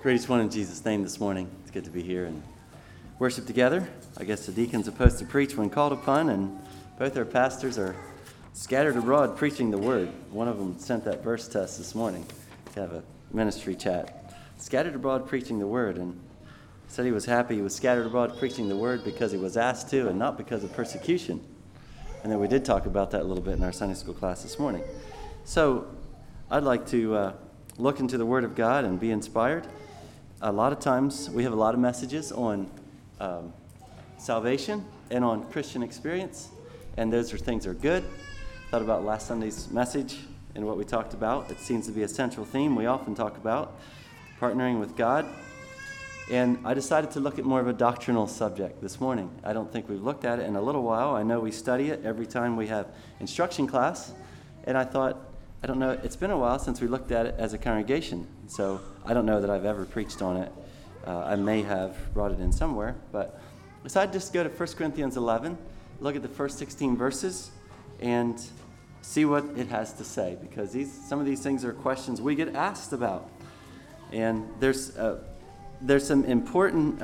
Greatest one in Jesus' name this morning. It's good to be here and worship together. I guess the deacon's supposed to preach when called upon, and both our pastors are scattered abroad preaching the word. One of them sent that verse to us this morning to have a ministry chat. Scattered abroad preaching the word, and said he was happy he was scattered abroad preaching the word because he was asked to and not because of persecution. And then we did talk about that a little bit in our Sunday school class this morning. So I'd like to look into the Word of God and be inspired. A lot of times we have a lot of messages on salvation and on Christian experience, and those things are good. Thought about last Sunday's message and what we talked about. It seems to be a central theme we often talk about, partnering with God. And I decided to look at more of a doctrinal subject this morning. I don't think we've looked at it in a little while. I know we study it every time we have instruction class, and I thought, I don't know, it's been a while since we looked at it as a congregation, so I don't know that I've ever preached on it. I may have brought it in somewhere, but I decided just to go to 1 Corinthians 11, look at the first 16 verses, and see what it has to say, because some of these things are questions we get asked about. And there's some important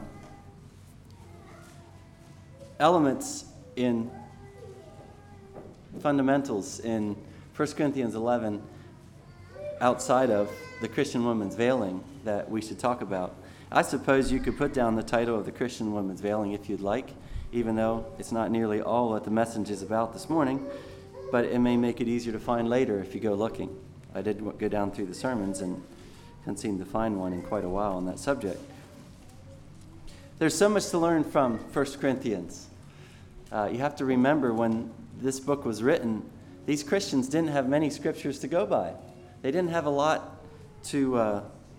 elements in fundamentals in 1 Corinthians 11 outside of the Christian woman's veiling that we should talk about. I suppose you could put down the title of the Christian woman's veiling if you'd like, even though it's not nearly all what the message is about this morning, but it may make it easier to find later if you go looking. I did go down through the sermons and haven't seemed to find one in quite a while on that subject. There's so much to learn from 1 Corinthians. You have to remember when this book was written, these Christians didn't have many scriptures to go by. They didn't have a lot to...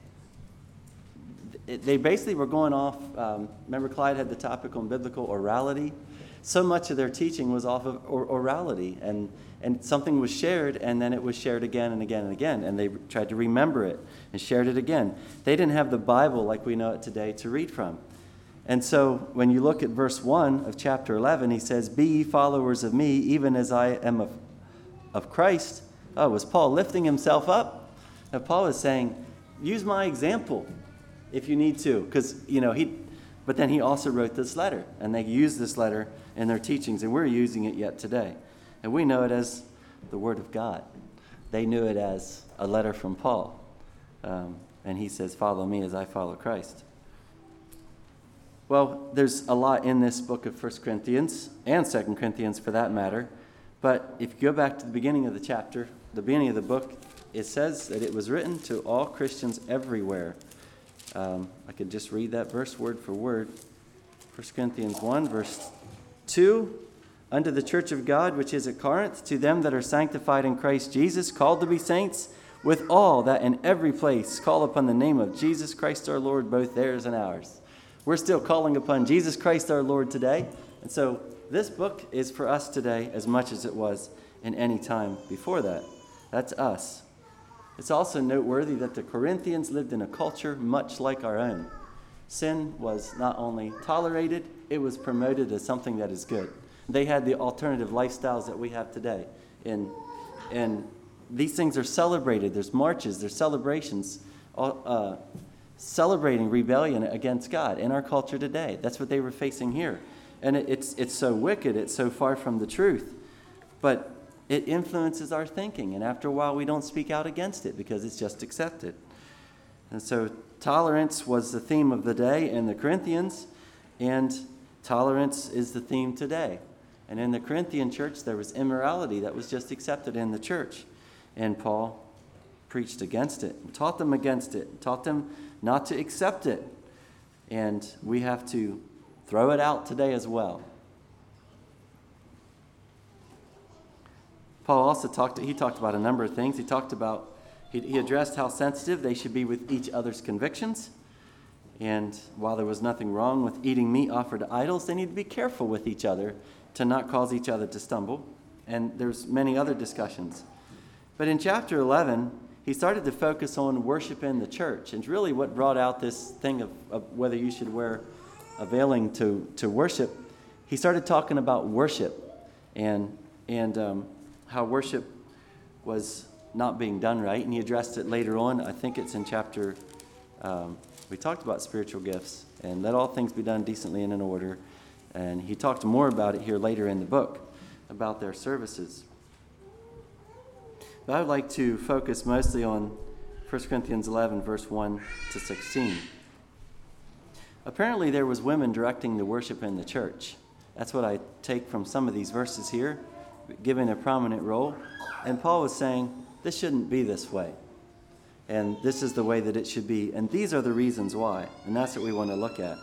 They basically were going off... remember Clyde had the topic on biblical orality? So much of their teaching was off of orality, and something was shared, and then it was shared again and again and again, and they tried to remember it and shared it again. They didn't have the Bible like we know it today to read from. And so when you look at verse 1 of chapter 11, he says, "Be ye followers of me, even as I am of Christ." Oh, was Paul lifting himself up? Now, Paul is saying, use my example if you need to, because, but then he also wrote this letter, and they used this letter in their teachings, and we're using it yet today. And we know it as the Word of God. They knew it as a letter from Paul. And he says, "Follow me as I follow Christ." Well, there's a lot in this book of 1 Corinthians, and 2 Corinthians for that matter. But if you go back to the beginning of the chapter, the beginning of the book, it says that it was written to all Christians everywhere. I could just read that verse word for word. 1 Corinthians 1, verse 2. "Unto the church of God which is at Corinth, to them that are sanctified in Christ Jesus, called to be saints, with all that in every place call upon the name of Jesus Christ our Lord, both theirs and ours." We're still calling upon Jesus Christ our Lord today. And so this book is for us today as much as it was in any time before that. That's us. It's also noteworthy that the Corinthians lived in a culture much like our own. Sin was not only tolerated, it was promoted as something that is good. They had the alternative lifestyles that we have today. And these things are celebrated. There's marches, there's celebrations, celebrating rebellion against God in our culture today. That's what they were facing here. And it's so wicked, it's so far from the truth. But it influences our thinking, and after a while we don't speak out against it because it's just accepted. And so tolerance was the theme of the day in the Corinthians, and tolerance is the theme today. And in the Corinthian church, there was immorality that was just accepted in the church. And Paul preached against it, taught them against it, taught them not to accept it. And we have to throw it out today as well. Paul also talked about a number of things. He addressed how sensitive they should be with each other's convictions. And while there was nothing wrong with eating meat offered to idols, they need to be careful with each other to not cause each other to stumble. And there's many other discussions. But in chapter 11, he started to focus on worship in the church. And really what brought out this thing of whether you should wear a veiling to worship, he started talking about worship and how worship was not being done right. And he addressed it later on. I think it's in chapter we talked about spiritual gifts and let all things be done decently and in order. And he talked more about it here later in the book, about their services. But I would like to focus mostly on 1 Corinthians 11, verse 1 to 16. Apparently there was women directing the worship in the church. That's what I take from some of these verses here, given a prominent role. And Paul was saying, this shouldn't be this way. And this is the way that it should be. And these are the reasons why. And that's what we want to look at.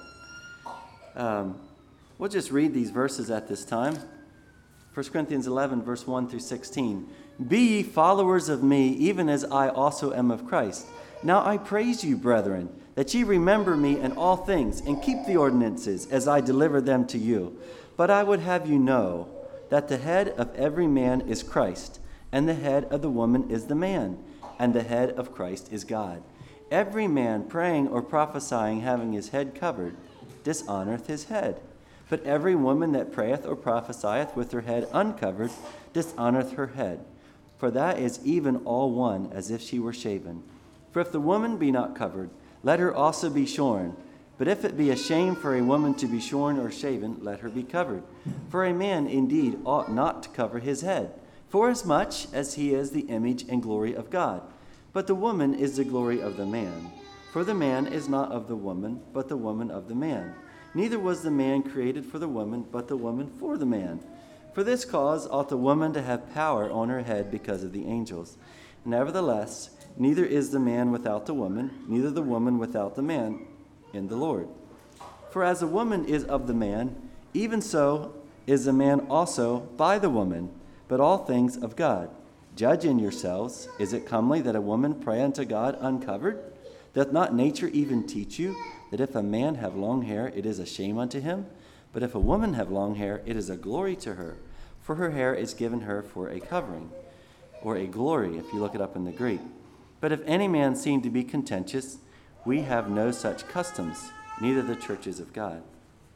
We'll just read these verses at this time. 1 Corinthians 11, verse 1 through 16. Be ye followers of me, even as I also am of Christ. Now I praise you, brethren, that ye remember me in all things, and keep the ordinances as I deliver them to you. But I would have you know that the head of every man is Christ, and the head of the woman is the man, and the head of Christ is God. Every man praying or prophesying, having his head covered, dishonoreth his head. But every woman that prayeth or prophesieth with her head uncovered dishonoreth her head. For that is even all one, as if she were shaven. For if the woman be not covered, let her also be shorn. But if it be a shame for a woman to be shorn or shaven, let her be covered. For a man indeed ought not to cover his head, forasmuch as he is the image and glory of God. But the woman is the glory of the man. For the man is not of the woman, but the woman of the man. Neither was the man created for the woman, but the woman for the man. For this cause ought the woman to have power on her head because of the angels. Nevertheless, neither is the man without the woman, neither the woman without the man in the Lord. For as the woman is of the man, even so is the man also by the woman, but all things of God. Judge in yourselves, is it comely that a woman pray unto God uncovered? Doth not nature even teach you that if a man have long hair, it is a shame unto him? But if a woman have long hair, it is a glory to her, for her hair is given her for a covering, or a glory, if you look it up in the Greek. But if any man seem to be contentious, we have no such customs, neither the churches of God.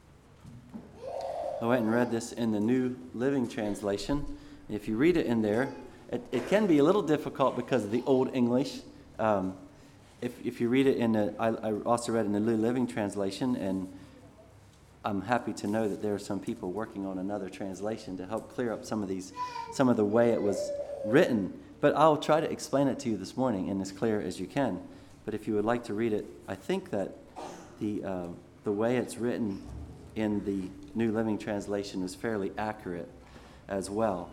I went and read this in the New Living Translation. If you read it in there, it can be a little difficult because of the Old English. If you read it I also read in the New Living Translation, and I'm happy to know that there are some people working on another translation to help clear up some of the way it was written. But I'll try to explain it to you this morning in as clear as you can. But if you would like to read it, I think that the way it's written in the New Living Translation is fairly accurate as well.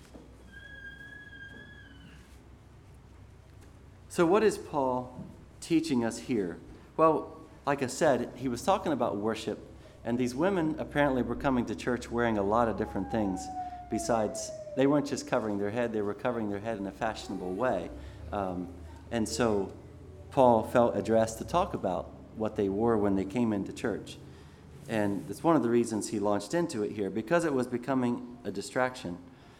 So what is Paul teaching us here? Well, like I said, he was talking about worship, and these women apparently were coming to church wearing a lot of different things. Besides, they weren't just covering their head, they were covering their head in a fashionable way. And so Paul felt addressed to talk about what they wore when they came into church. And it's one of the reasons he launched into it here, because it was becoming a distraction.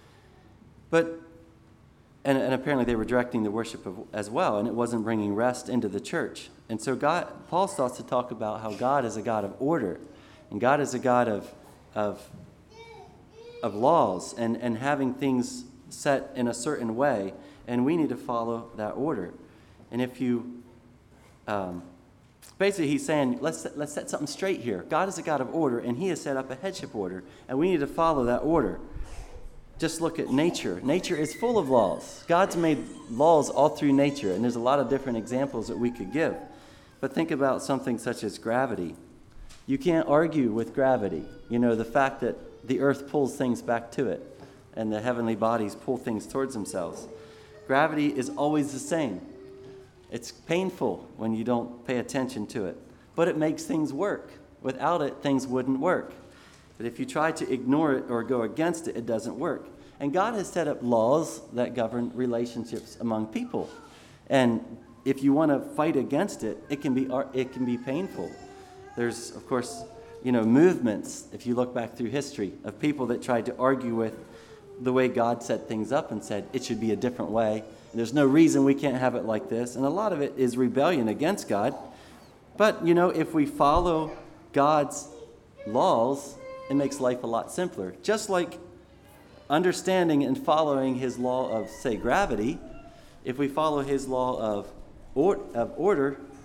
And apparently they were directing the worship as well, and it wasn't bringing rest into the church. And so Paul starts to talk about how God is a God of order, and God is a God of laws, and having things set in a certain way, and we need to follow that order. And if you, basically he's saying, let's set something straight here. God is a God of order, and he has set up a headship order, and we need to follow that order. Just look at nature. Nature is full of laws. God's made laws all through nature, and there's a lot of different examples that we could give. But think about something such as gravity. You can't argue with gravity. You know, the fact that the earth pulls things back to it, and the heavenly bodies pull things towards themselves. Gravity is always the same. It's painful when you don't pay attention to it, but it makes things work. Without it, things wouldn't work. But if you try to ignore it or go against it, it doesn't work. And God has set up laws that govern relationships among people. And if you want to fight against it, it can be painful. There's, of course, movements, if you look back through history, of people that tried to argue with the way God set things up and said it should be a different way. And there's no reason we can't have it like this. And a lot of it is rebellion against God. But, if we follow God's laws, it makes life a lot simpler. Just like understanding and following his law of, say, gravity, if we follow his law of order,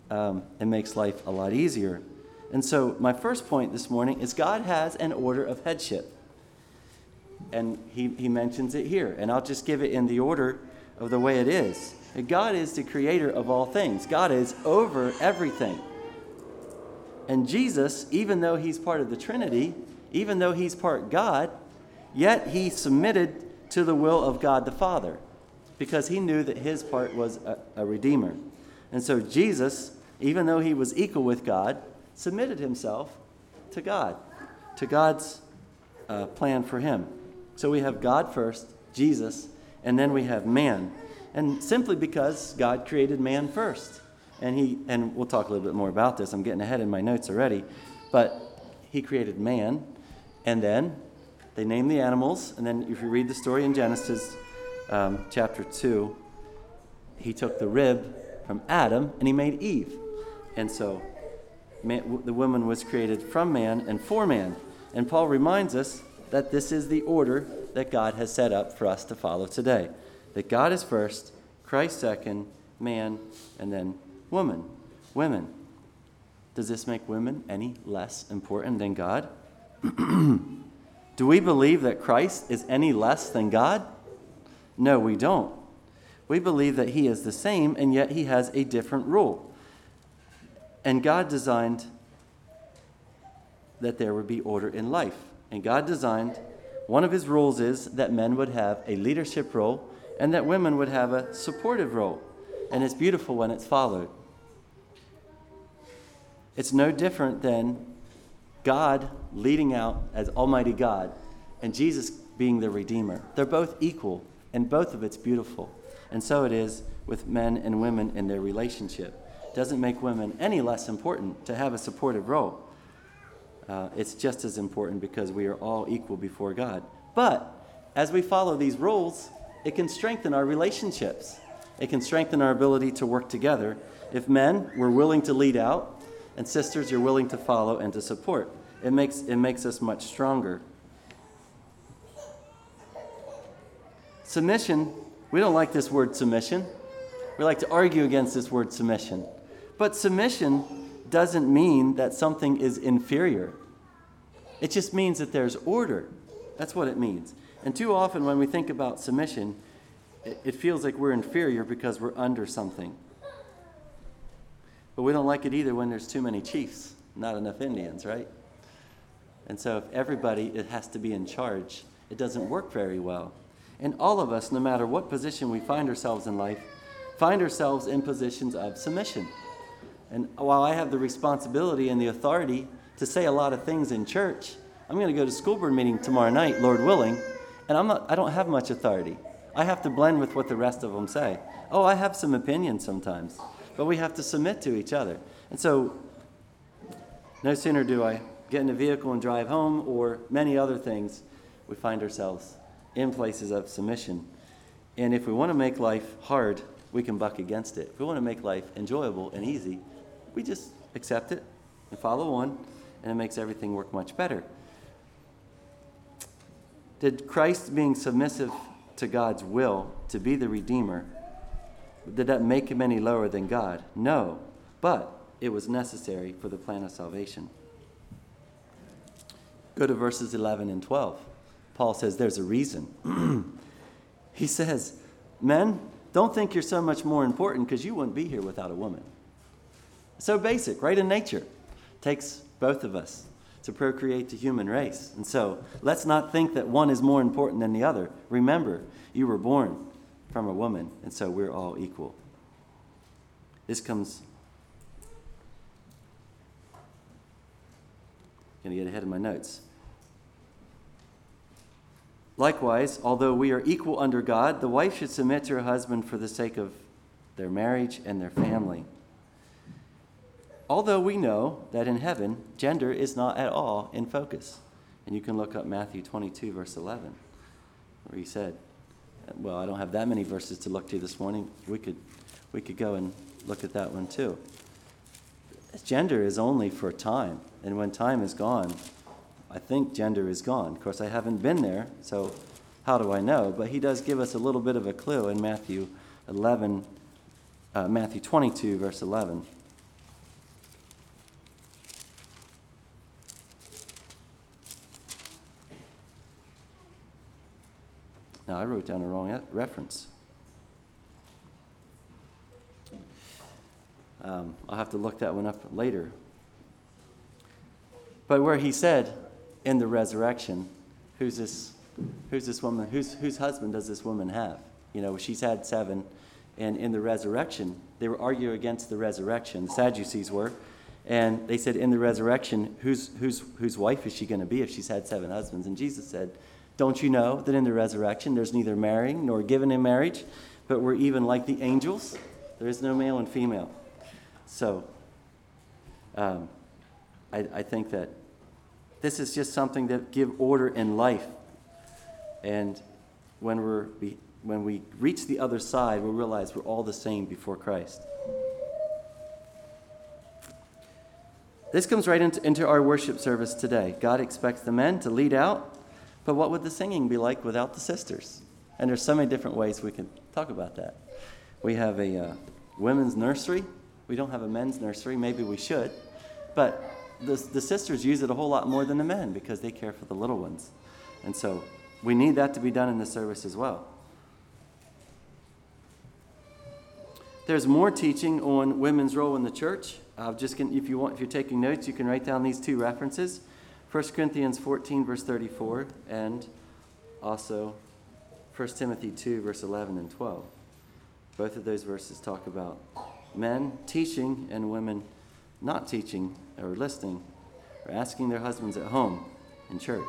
it makes life a lot easier. And so my first point this morning is God has an order of headship. And he mentions it here. And I'll just give it in the order of the way it is. God is the creator of all things. God is over everything. And Jesus, even though he's part of the Trinity, even though he's part God, yet he submitted to the will of God the Father, because he knew that his part was a redeemer. And so Jesus, even though he was equal with God, submitted himself to God, to God's plan for him. So we have God first, Jesus, and then we have man. And simply because God created man first. And we'll talk a little bit more about this. I'm getting ahead in my notes already. But he created man, and then they named the animals. And then if you read the story in Genesis chapter 2, he took the rib from Adam and he made Eve. And so the woman was created from man and for man. And Paul reminds us that this is the order that God has set up for us to follow today. That God is first, Christ second, man, and then woman. Women. Does this make women any less important than God? Do we believe that Christ is any less than God? No, we don't. We believe that he is the same, and yet he has a different rule. And God designed that there would be order in life. And God designed, one of his rules is that men would have a leadership role and that women would have a supportive role. And it's beautiful when it's followed. It's no different than God leading out as Almighty God and Jesus being the Redeemer. They're both equal, and both of it's beautiful. And so it is with men and women in their relationship. It doesn't make women any less important to have a supportive role. It's just as important because we are all equal before God. But as we follow these rules, it can strengthen our relationships. It can strengthen our ability to work together if men were willing to lead out and sisters are willing to follow and to support. It makes us much stronger. Submission, we don't like this word submission. We like to argue against this word submission. But submission doesn't mean that something is inferior. It just means that there's order. That's what it means. And too often when we think about submission, it feels like we're inferior because we're under something. But we don't like it either when there's too many chiefs, not enough Indians, right? And so if everybody has to be in charge, it doesn't work very well. And all of us, no matter what position we find ourselves in life, find ourselves in positions of submission. And while I have the responsibility and the authority to say a lot of things in church, I'm going to go to school board meeting tomorrow night, Lord willing, and I don't have much authority. I have to blend with what the rest of them say. Oh, I have some opinions sometimes, but we have to submit to each other. And so no sooner do I get in a vehicle and drive home or many other things, we find ourselves in places of submission. And if we want to make life hard, we can buck against it. If we want to make life enjoyable and easy, we just accept it and follow on, and it makes everything work much better. Did Christ being submissive to God's will to be the Redeemer, did that make him any lower than God? No, but it was necessary for the plan of salvation. Go to verses 11 and 12. Paul says there's a reason. He says, men, don't think you're so much more important because you wouldn't be here without a woman. So basic, right in nature. Takes both of us to procreate the human race. And so let's not think that one is more important than the other. Remember, you were born from a woman, and so we're all equal. This comes... I'm going to get ahead of my notes. Likewise, although we are equal under God, the wife should submit to her husband for the sake of their marriage and their family. Although we know that in heaven, gender is not at all in focus. And you can look up Matthew 22, verse 11, where he said, well, I don't have that many verses to look to this morning. We could go and look at that one too. Gender is only for time, and when time is gone, I think gender is gone. Of course, I haven't been there, so how do I know? But he does give us a little bit of a clue in Matthew 22, verse 11. I wrote down a wrong reference. I'll have to look that one up later. But where he said, in the resurrection, who's this woman? Whose husband does this woman have? She's had 7, and in the resurrection, they were arguing against the resurrection. The Sadducees were, and they said, in the resurrection, whose wife is she going to be if she's had 7 husbands? And Jesus said, don't you know that in the resurrection there's neither marrying nor giving in marriage, but we're even like the angels? There is no male and female. So, I think that this is just something that give order in life. And when we reach the other side, we realize we're all the same before Christ. This comes right into our worship service today. God expects the men to lead out, but what would the singing be like without the sisters? And there's so many different ways we can talk about that. We have a women's nursery. We don't have a men's nursery. Maybe we should. But the sisters use it a whole lot more than the men because they care for the little ones. And so we need that to be done in the service as well. There's more teaching on women's role in the church. If you're taking notes, you can write down these 2 references. 1 Corinthians 14, verse 34, and also 1 Timothy 2, verse 11 and 12. Both of those verses talk about men teaching and women not teaching or listening or asking their husbands at home in church.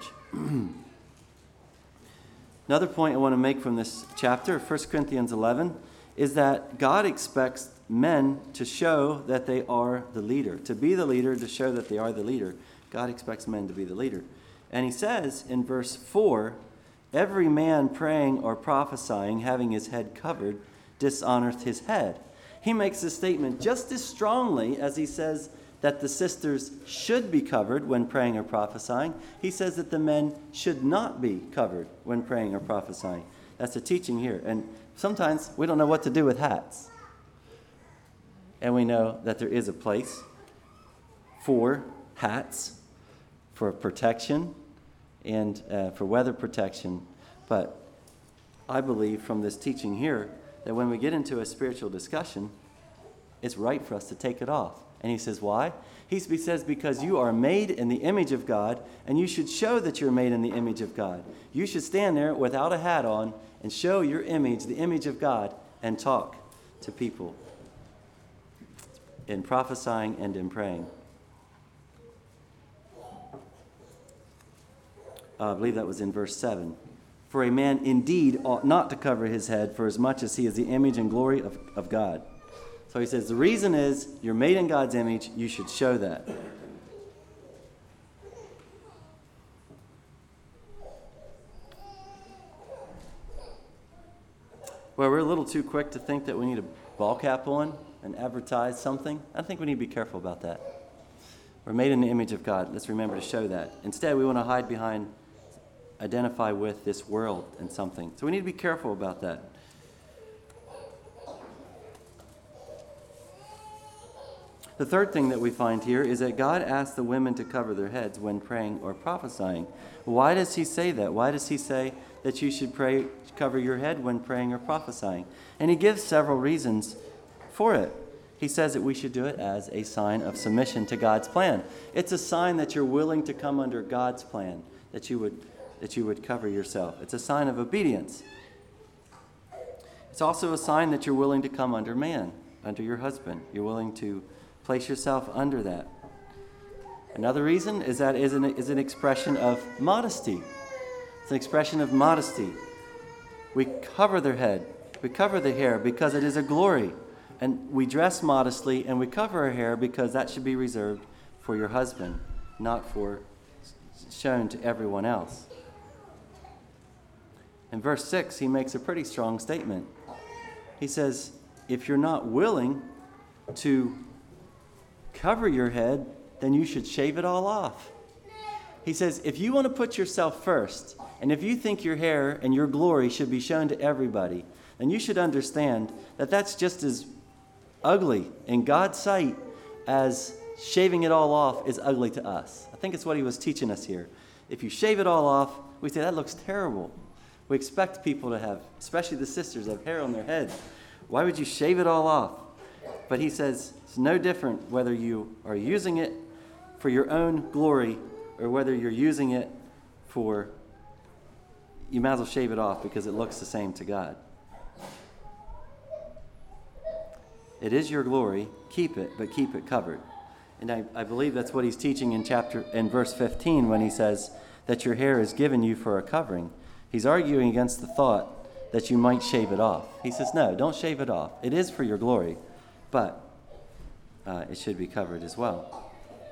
Another point I want to make from this chapter, 1 Corinthians 11, is that God expects men to show that they are the leader. To be the leader, to show that they are the leader. God expects men to be the leader. And he says in verse 4, every man praying or prophesying, having his head covered, dishonoreth his head. He makes this statement just as strongly as he says that the sisters should be covered when praying or prophesying. He says that the men should not be covered when praying or prophesying. That's a teaching here. And sometimes we don't know what to do with hats. And we know that there is a place for hats, for protection, and for weather protection. But I believe from this teaching here that when we get into a spiritual discussion, it's right for us to take it off. And he says, why? He says, because you are made in the image of God, and you should show that you're made in the image of God. You should stand there without a hat on and show your image, the image of God, and talk to people in prophesying and in praying. I believe that was in verse 7. For a man indeed ought not to cover his head, for as much as he is the image and glory of God. So he says, the reason is you're made in God's image, you should show that. Well, we're a little too quick to think that we need a ball cap on and advertise something. I think we need to be careful about that. We're made in the image of God. Let's remember to show that. Instead, we want to hide behind, identify with this world and something. So we need to be careful about that. The third thing that we find here is that God asked the women to cover their heads when praying or prophesying. Why does he say that? Why does he say that you should cover your head when praying or prophesying? And he gives several reasons for it. He says that we should do it as a sign of submission to God's plan. It's a sign that you're willing to come under God's plan, that you would cover yourself. It's a sign of obedience. It's also a sign that you're willing to come under man, under your husband. You're willing to place yourself under that. Another reason is that is an expression of modesty. It's an expression of modesty. We cover their head. We cover the hair because it is a glory. And we dress modestly and we cover our hair because that should be reserved for your husband, not for shown to everyone else. In verse 6, he makes a pretty strong statement. He says, if you're not willing to cover your head, then you should shave it all off. He says, if you want to put yourself first, and if you think your hair and your glory should be shown to everybody, then you should understand that that's just as ugly in God's sight as shaving it all off is ugly to us. I think it's what he was teaching us here. If you shave it all off, we say that looks terrible. We expect people to have, especially the sisters, have hair on their heads. Why would you shave it all off? But he says it's no different whether you are using it for your own glory or whether you're using it for, you might as well shave it off because it looks the same to God. It is your glory. Keep it, but keep it covered. And I believe that's what he's teaching in verse 15 when he says that your hair is given you for a covering. He's arguing against the thought that you might shave it off. He says, no, don't shave it off. It is for your glory, but it should be covered as well.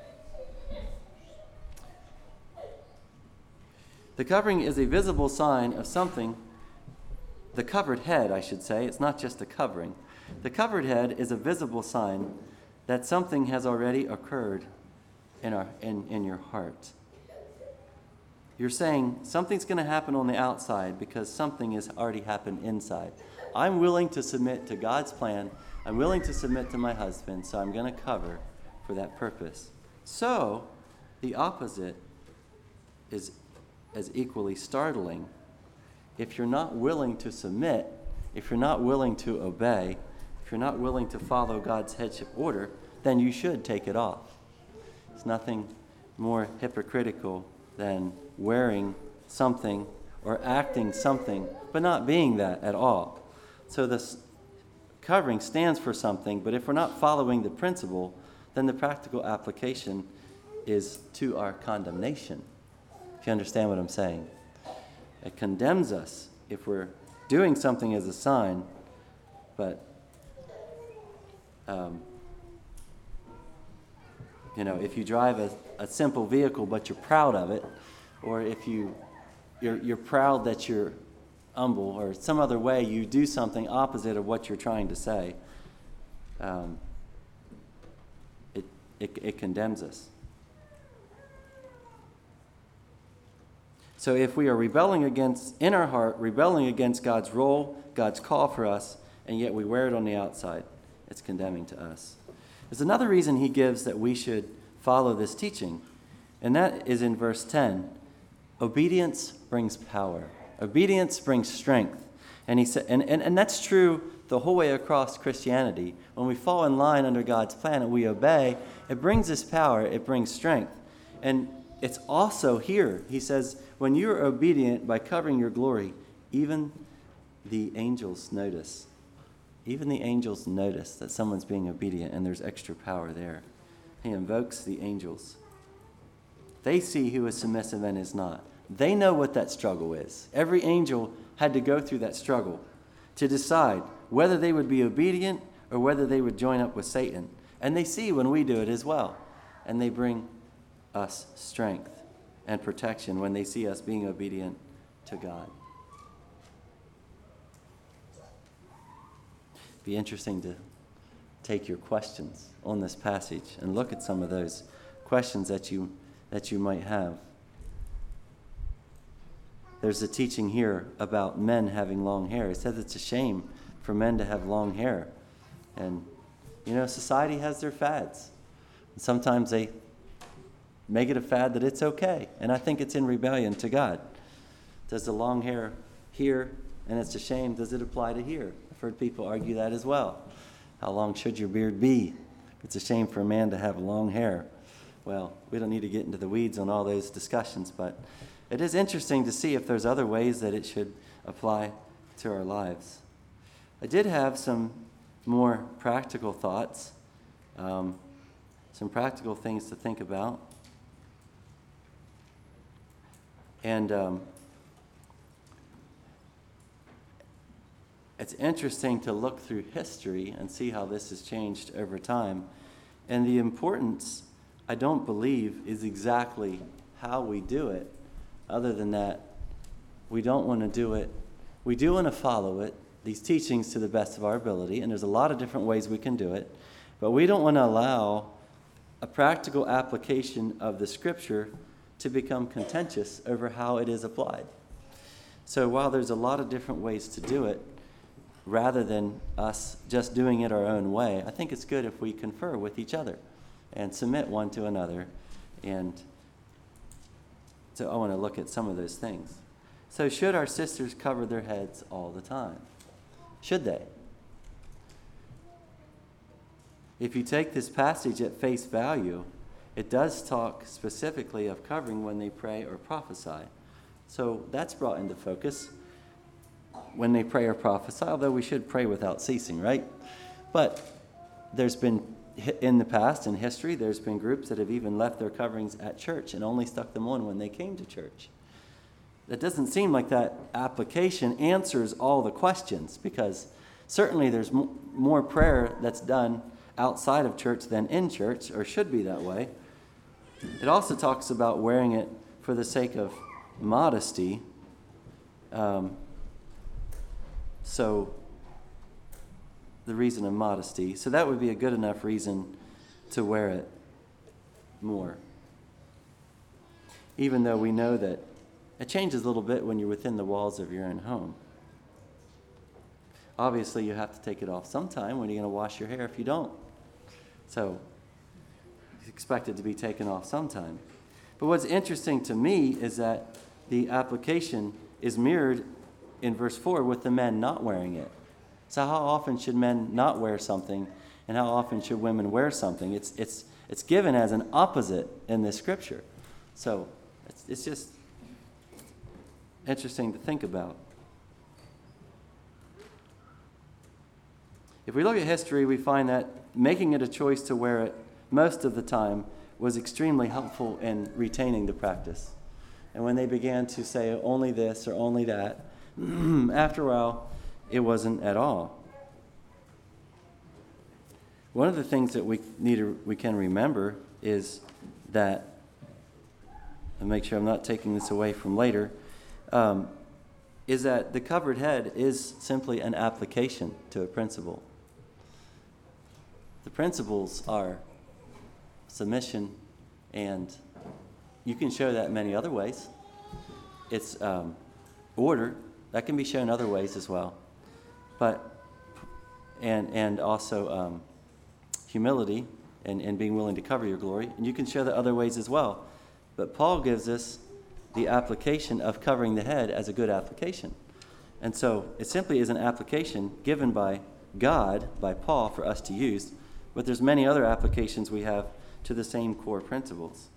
The covering is a visible sign of something. The covered head, I should say. It's not just a covering. The covered head is a visible sign that something has already occurred in your heart. You're saying something's going to happen on the outside because something has already happened inside. I'm willing to submit to God's plan. I'm willing to submit to my husband, so I'm going to cover for that purpose. So, the opposite is as equally startling. If you're not willing to submit, if you're not willing to obey, if you're not willing to follow God's headship order, then you should take it off. It's nothing more hypocritical than wearing something or acting something, but not being that at all. So this covering stands for something, but if we're not following the principle, then the practical application is to our condemnation. If you understand what I'm saying. It condemns us if we're doing something as a sign, but if you drive a simple vehicle but you're proud of it, or if you're proud that you're humble, or some other way you do something opposite of what you're trying to say, it condemns us. So if we are rebelling against God's role, God's call for us, and yet we wear it on the outside, it's condemning to us. There's another reason he gives that we should follow this teaching, and that is in verse 10. Obedience brings power. Obedience brings strength. And he said, and that's true the whole way across Christianity. When we fall in line under God's plan and we obey, it brings us power, it brings strength. And it's also here. He says, when you are obedient by covering your glory, even the angels notice. Even the angels notice that someone's being obedient and there's extra power there. He invokes the angels. They see who is submissive and is not. They know what that struggle is. Every angel had to go through that struggle to decide whether they would be obedient or whether they would join up with Satan. And they see when we do it as well. And they bring us strength and protection when they see us being obedient to God. Be interesting to take your questions on this passage and look at some of those questions that you might have. There's a teaching here about men having long hair. It says it's a shame for men to have long hair. And, society has their fads. And sometimes they make it a fad that it's okay. And I think it's in rebellion to God. Does the long hair here, and it's a shame, does it apply to here? I've heard people argue that as well. How long should your beard be? It's a shame for a man to have long hair. Well, we don't need to get into the weeds on all those discussions, but it is interesting to see if there's other ways that it should apply to our lives. I did have some more practical thoughts, some practical things to think about. And it's interesting to look through history and see how this has changed over time. And the importance, I don't believe, is exactly how we do it. Other than that, we don't want to do it. We do want to follow it, these teachings, to the best of our ability. And there's a lot of different ways we can do it. But we don't want to allow a practical application of the Scripture to become contentious over how it is applied. So while there's a lot of different ways to do it, rather than us just doing it our own way, I think it's good if we confer with each other and submit one to another. And so I want to look at some of those things. So should our sisters cover their heads all the time? Should they? If you take this passage at face value, it does talk specifically of covering when they pray or prophesy. So that's brought into focus when they pray or prophesy, although we should pray without ceasing, right? But there's been, in the past, in history, there's been groups that have even left their coverings at church and only stuck them on when they came to church. It doesn't seem like that application answers all the questions, because certainly there's more prayer that's done outside of church than in church, or should be that way. It also talks about wearing it for the sake of modesty. So the reason of modesty. So that would be a good enough reason to wear it more. Even though we know that it changes a little bit when you're within the walls of your own home. Obviously, you have to take it off sometime. When are you going to wash your hair if you don't? So it's expected to be taken off sometime. But what's interesting to me is that the application is mirrored in verse 4 with the men not wearing it. So how often should men not wear something, and how often should women wear something? It's given as an opposite in this scripture. So it's just interesting to think about. If we look at history, we find that making it a choice to wear it most of the time was extremely helpful in retaining the practice. And when they began to say only this or only that, after a while, it wasn't at all. One of the things that we can remember is that, and make sure I'm not taking this away from later, is that the covered head is simply an application to a principle. The principles are submission, and you can show that in many other ways. It's order. That can be shown other ways as well. But and also humility and being willing to cover your glory. And you can show that other ways as well. But Paul gives us the application of covering the head as a good application. And so it simply is an application given by God, by Paul, for us to use. But there's many other applications we have to the same core principles.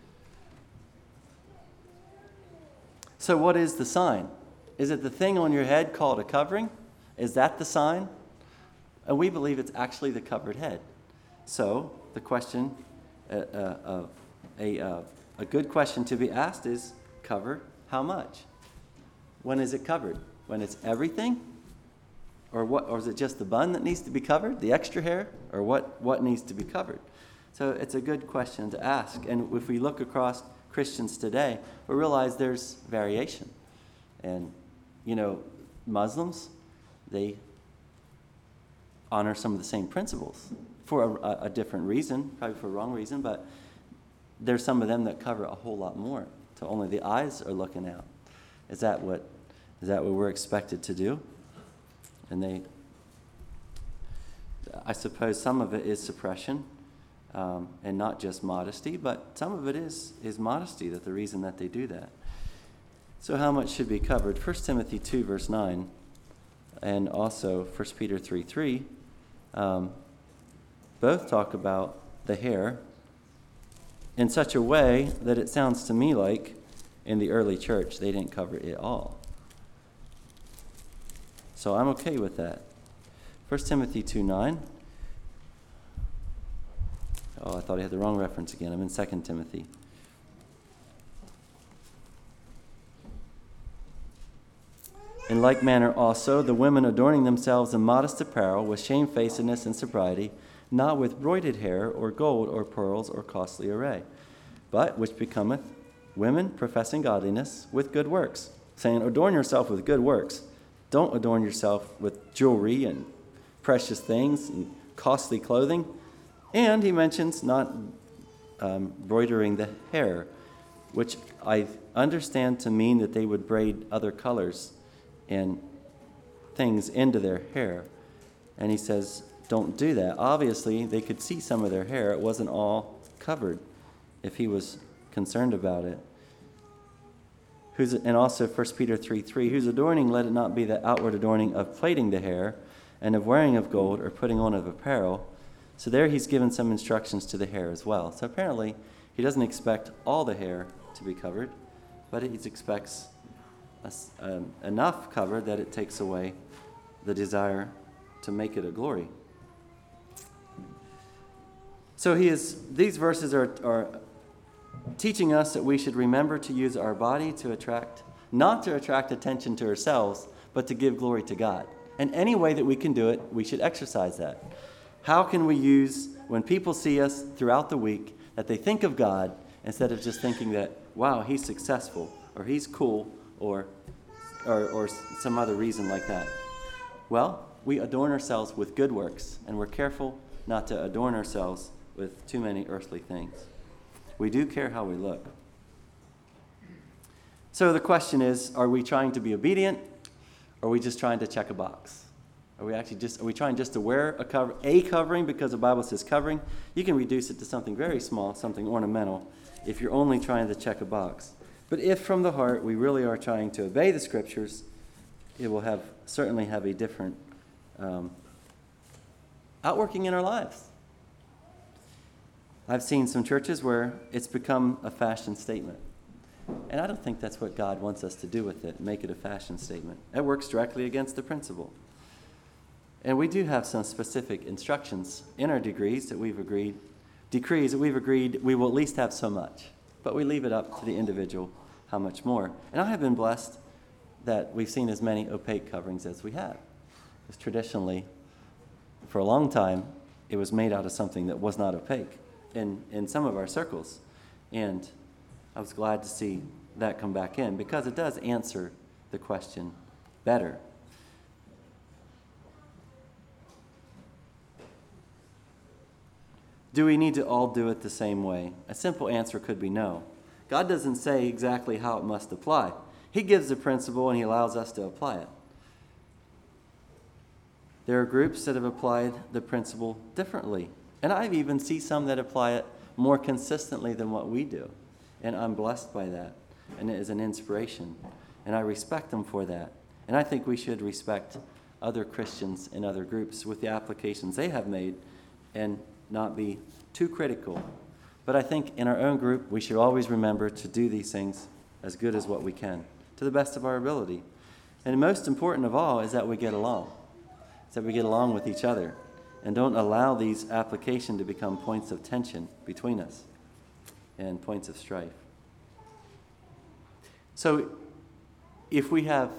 So what is the sign? Is it the thing on your head called a covering? Is that the sign? And we believe it's actually the covered head. So the question, a good question to be asked is, cover how much? When is it covered? When it's everything? Or is it just the bun that needs to be covered, the extra hair? Or what needs to be covered? So it's a good question to ask. And if we look across Christians today, we realize there's variation. And, Muslims, they honor some of the same principles for a different reason, probably for a wrong reason, but there's some of them that cover a whole lot more, so only the eyes are looking out. Is that what we're expected to do? And I suppose some of it is suppression, and not just modesty, but some of it is modesty, that the reason that they do that. So how much should be covered? 1 Timothy 2, verse 9, and also 1 Peter 3:3, both talk about the hair in such a way that it sounds to me like in the early church they didn't cover it all. So I'm okay with that. 1 Timothy 2:9. Oh, I thought I had the wrong reference again. I'm in 2 Timothy. In like manner also, the women adorning themselves in modest apparel with shamefacedness and sobriety, not with broided hair or gold or pearls or costly array, but which becometh women professing godliness with good works, saying, adorn yourself with good works. Don't adorn yourself with jewelry and precious things and costly clothing. And he mentions not broidering the hair, which I understand to mean that they would braid other colors and things into their hair. And he says, don't do that. Obviously, they could see some of their hair. It wasn't all covered if he was concerned about it. and also 1 Peter 3:3, whose adorning let it not be the outward adorning of plaiting the hair and of wearing of gold or putting on of apparel. So there he's given some instructions to the hair as well. So apparently he doesn't expect all the hair to be covered, but he expects enough covered that it takes away the desire to make it a glory. So these verses are teaching us that we should remember to use our body not to attract attention to ourselves, but to give glory to God. And any way that we can do it, we should exercise that. How can we use, when people see us throughout the week, that they think of God instead of just thinking that, wow, he's successful, or he's cool, or some other reason like that? Well, we adorn ourselves with good works, and we're careful not to adorn ourselves with too many earthly things. We do care how we look. So the question is, are we trying to be obedient, or are we just trying to check a box? Are we trying just to wear a covering because the Bible says covering? You can reduce it to something very small, something ornamental, if you're only trying to check a box. But if from the heart we really are trying to obey the Scriptures, it will certainly have a different outworking in our lives. I've seen some churches where it's become a fashion statement. And I don't think that's what God wants us to do with it, make it a fashion statement. It works directly against the principle. And we do have some specific instructions in our decrees that we've agreed we will at least have so much. But we leave it up to the individual how much more. And I have been blessed that we've seen as many opaque coverings as we have. Because traditionally, for a long time, it was made out of something that was not opaque in some of our circles. And I was glad to see that come back in because it does answer the question better. Do we need to all do it the same way? A simple answer could be no. God doesn't say exactly how it must apply. He gives the principle and he allows us to apply it. There are groups that have applied the principle differently. And I've even seen some that apply it more consistently than what we do. And I'm blessed by that. And it is an inspiration. And I respect them for that. And I think we should respect other Christians and other groups with the applications they have made and not be too critical. But I think in our own group, we should always remember to do these things as good as what we can, to the best of our ability. And most important of all is that we get along. Is that we get along with each other and don't allow these applications to become points of tension between us and points of strife. So if we have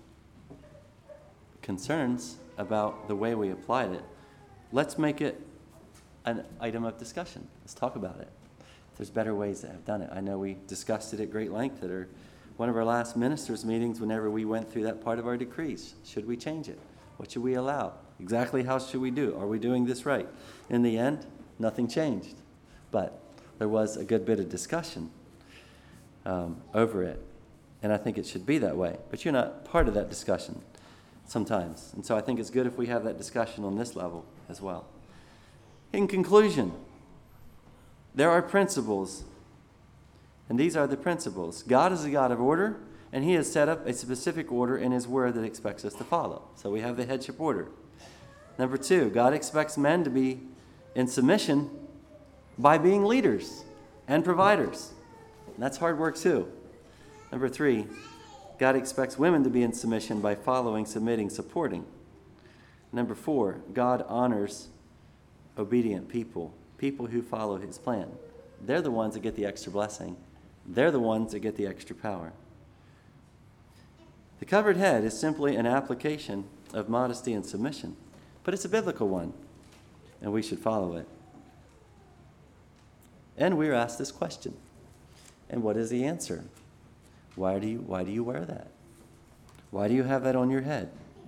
concerns about the way we applied it, let's make it an item of discussion. Let's talk about it. There's better ways to have done it. I know we discussed it at great length at one of our last ministers' meetings whenever we went through that part of our decrees. Should we change it? What should we allow? Exactly how should we do? Are we doing this right? In the end, nothing changed. But there was a good bit of discussion over it. And I think it should be that way. But you're not part of that discussion sometimes. And so I think it's good if we have that discussion on this level as well. In conclusion, there are principles. And these are the principles. God is a God of order, and he has set up a specific order in his word that expects us to follow. So we have the headship order. Number 2, God expects men to be in submission by being leaders and providers. And that's hard work too. Number 3, God expects women to be in submission by following, submitting, supporting. Number 4, God honors obedient people who follow his plan. They're the ones that get the extra blessing. They're the ones that get the extra power. The covered head is simply an application of modesty and submission, but it's a biblical one, and we should follow it. And we're asked this question. And what is the answer? Why do you wear that? Why do you have that on your head?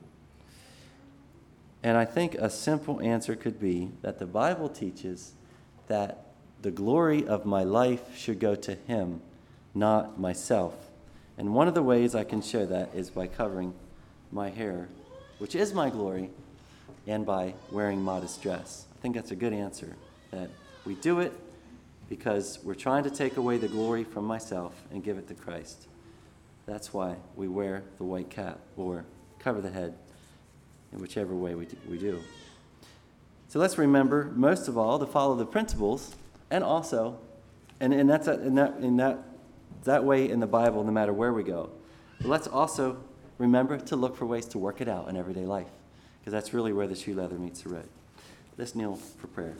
And I think a simple answer could be that the Bible teaches that the glory of my life should go to him, not myself. And one of the ways I can show that is by covering my hair, which is my glory, and by wearing modest dress. I think that's a good answer, that we do it because we're trying to take away the glory from myself and give it to Christ. That's why we wear the white cap or cover the head in whichever way we do. So let's remember, most of all, to follow the principles, and also, and that's that way in the Bible, no matter where we go. But let's also remember to look for ways to work it out in everyday life, because that's really where the shoe leather meets the road. Let's kneel for prayer.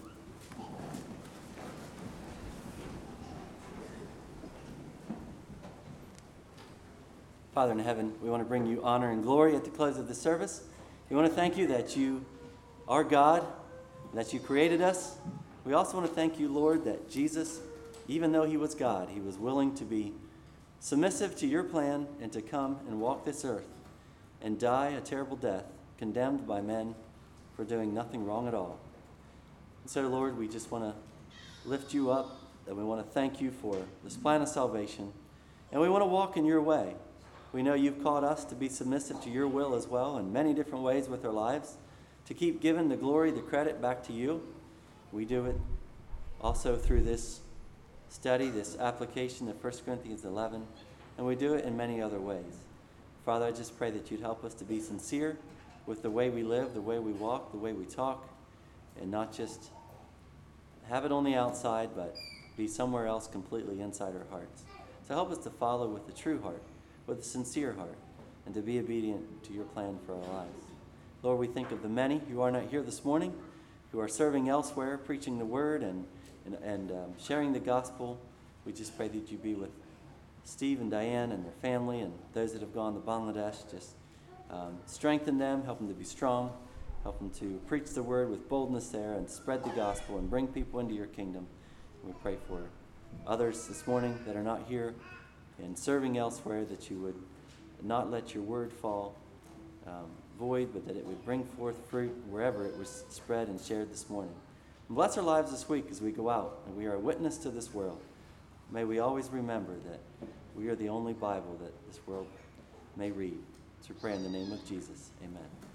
Father in heaven, we want to bring you honor and glory at the close of the service. We want to thank you that you are God, that you created us. We also want to thank you, Lord, that Jesus, even though he was God, he was willing to be submissive to your plan and to come and walk this earth and die a terrible death, condemned by men for doing nothing wrong at all. And so, Lord, we just want to lift you up, and we want to thank you for this plan of salvation, and we want to walk in your way. We know you've called us to be submissive to your will as well in many different ways with our lives, to keep giving the glory, the credit back to you. We do it also through this study, this application of 1 Corinthians 11, and we do it in many other ways. Father, I just pray that you'd help us to be sincere with the way we live, the way we walk, the way we talk, and not just have it on the outside, but be somewhere else completely inside our hearts. So help us to follow with the true heart, with a sincere heart, and to be obedient to your plan for our lives. Lord, we think of the many who are not here this morning, who are serving elsewhere, preaching the word and sharing the gospel. We just pray that you be with Steve and Diane and their family and those that have gone to Bangladesh. Just strengthen them, help them to be strong, help them to preach the word with boldness there and spread the gospel and bring people into your kingdom. We pray for others this morning that are not here and serving elsewhere, that you would not let your word fall void, but that it would bring forth fruit wherever it was spread and shared this morning. And bless our lives this week as we go out and we are a witness to this world. May we always remember that we are the only Bible that this world may read. So we pray in the name of Jesus. Amen.